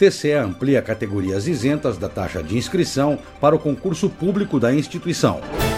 TCE amplia categorias isentas da taxa de inscrição para o concurso público da instituição.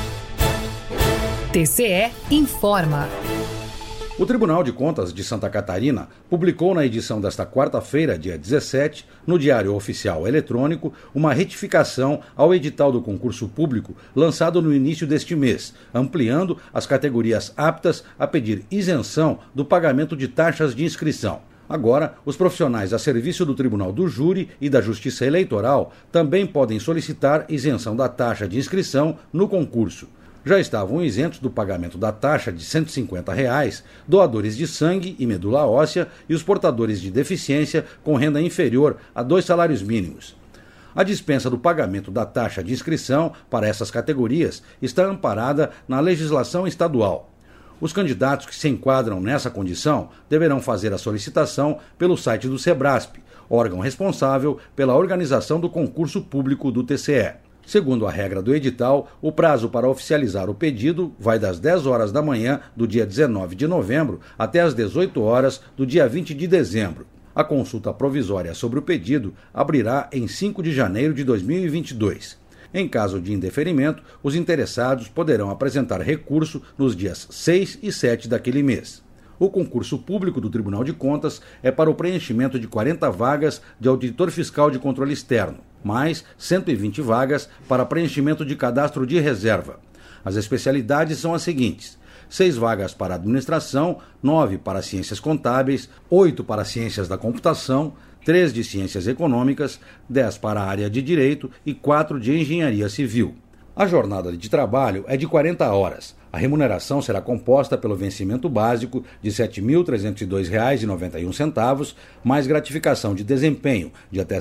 TCE informa. O Tribunal de Contas de Santa Catarina publicou na edição desta quarta-feira, dia 17, no Diário Oficial Eletrônico, uma retificação ao edital do concurso público lançado no início deste mês, ampliando as categorias aptas a pedir isenção do pagamento de taxas de inscrição. Agora, os profissionais a serviço do Tribunal do Júri e da Justiça Eleitoral também podem solicitar isenção da taxa de inscrição no concurso. Já estavam isentos do pagamento da taxa de R$ 150 doadores de sangue e medula óssea e os portadores de deficiência com renda inferior a 2 salários mínimos. A dispensa do pagamento da taxa de inscrição para essas categorias está amparada na legislação estadual. Os candidatos que se enquadram nessa condição deverão fazer a solicitação pelo site do Sebrasp, órgão responsável pela organização do concurso público do TCE. Segundo a regra do edital, o prazo para oficializar o pedido vai das 10 horas da manhã do dia 19 de novembro até as 18 horas do dia 20 de dezembro. A consulta provisória sobre o pedido abrirá em 5 de janeiro de 2022. Em caso de indeferimento, os interessados poderão apresentar recurso nos dias 6 e 7 daquele mês. O concurso público do Tribunal de Contas é para o preenchimento de 40 vagas de auditor fiscal de controle externo, mais 120 vagas para preenchimento de cadastro de reserva. As especialidades são as seguintes: 6 vagas para administração, 9 para ciências contábeis, 8 para ciências da computação, 3 de ciências econômicas, 10 para a área de direito e 4 de engenharia civil. A jornada de trabalho é de 40 horas. A remuneração será composta pelo vencimento básico de R$ 7.302,91, mais gratificação de desempenho de até R$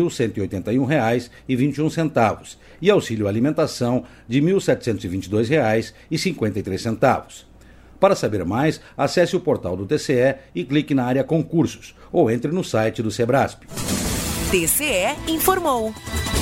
6.181,21 e auxílio alimentação de R$ 1.722,53. Para saber mais, acesse o portal do TCE e clique na área Concursos ou entre no site do Sebrasp. TCE informou.